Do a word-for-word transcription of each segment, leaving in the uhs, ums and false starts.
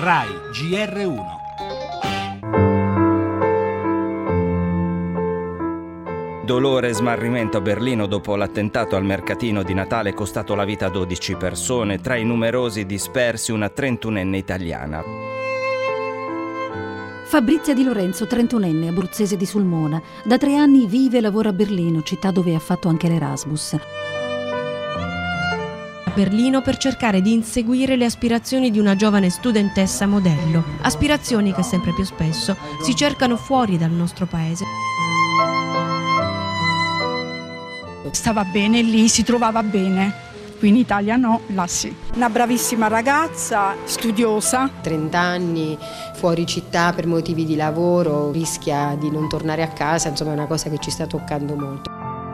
Rai G R uno. Dolore e smarrimento a Berlino dopo l'attentato al mercatino di Natale costato la vita a dodici persone, tra i numerosi dispersi una trentunenne italiana. Fabrizia Di Lorenzo, trentunenne, abruzzese di Sulmona. Da tre anni vive e lavora a Berlino, città dove ha fatto anche l'Erasmus. A Berlino per cercare di inseguire le aspirazioni di una giovane studentessa modello. Aspirazioni che sempre più spesso si cercano fuori dal nostro paese. Stava bene lì, si trovava bene. Qui in Italia no, là sì. Una bravissima ragazza, studiosa. trenta anni, fuori città per motivi di lavoro, rischia di non tornare a casa, insomma è una cosa che ci sta toccando molto.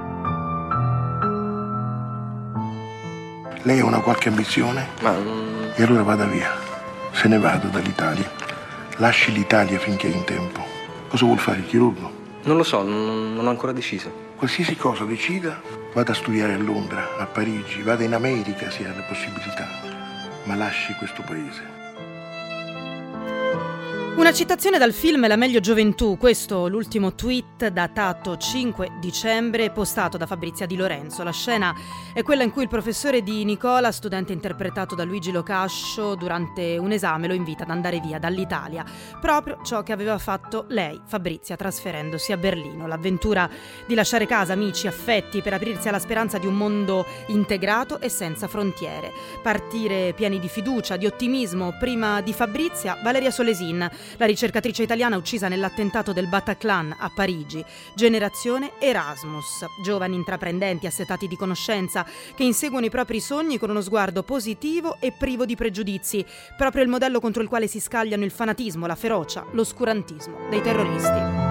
Lei ha una qualche ambizione? Ma... E allora vada via, se ne vado dall'Italia. Lasci l'Italia finché è in tempo. Cosa vuol fare il chirurgo? Non lo so, non, non ho ancora deciso. Qualsiasi cosa decida, vada a studiare a Londra, a Parigi, vada in America se ha la possibilità, ma lasci questo paese. Una citazione dal film La meglio gioventù, questo l'ultimo tweet datato cinque dicembre postato da Fabrizia Di Lorenzo. La scena è quella in cui il professore di Nicola, studente interpretato da Luigi Locascio, durante un esame lo invita ad andare via dall'Italia. Proprio ciò che aveva fatto lei, Fabrizia, trasferendosi a Berlino. L'avventura di lasciare casa, amici, affetti per aprirsi alla speranza di un mondo integrato e senza frontiere. Partire pieni di fiducia, di ottimismo. Prima di Fabrizia, Valeria Solesin, la ricercatrice italiana uccisa nell'attentato del Bataclan a Parigi. Generazione Erasmus, giovani intraprendenti assetati di conoscenza che inseguono i propri sogni con uno sguardo positivo e privo di pregiudizi, proprio il modello contro il quale si scagliano il fanatismo, la ferocia, l'oscurantismo dei terroristi.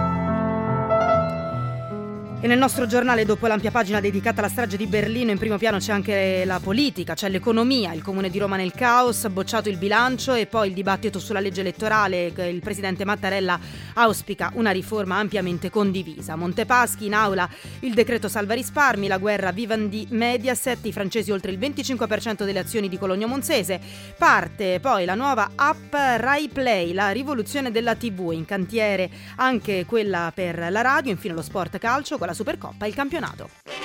E nel nostro giornale, dopo l'ampia pagina dedicata alla strage di Berlino, in primo piano c'è anche la politica, c'è l'economia, il Comune di Roma nel caos, bocciato il bilancio e poi il dibattito sulla legge elettorale. Il presidente Mattarella auspica una riforma ampiamente condivisa. Montepaschi in aula, il decreto salva risparmi, la guerra Vivendi Mediaset, i francesi oltre il venticinque per cento delle azioni di Cologno Monzese. Parte poi la nuova app Rai Play, la rivoluzione della tivù, in cantiere anche quella per la radio. Infine lo sport calcio con la Supercoppa e il campionato.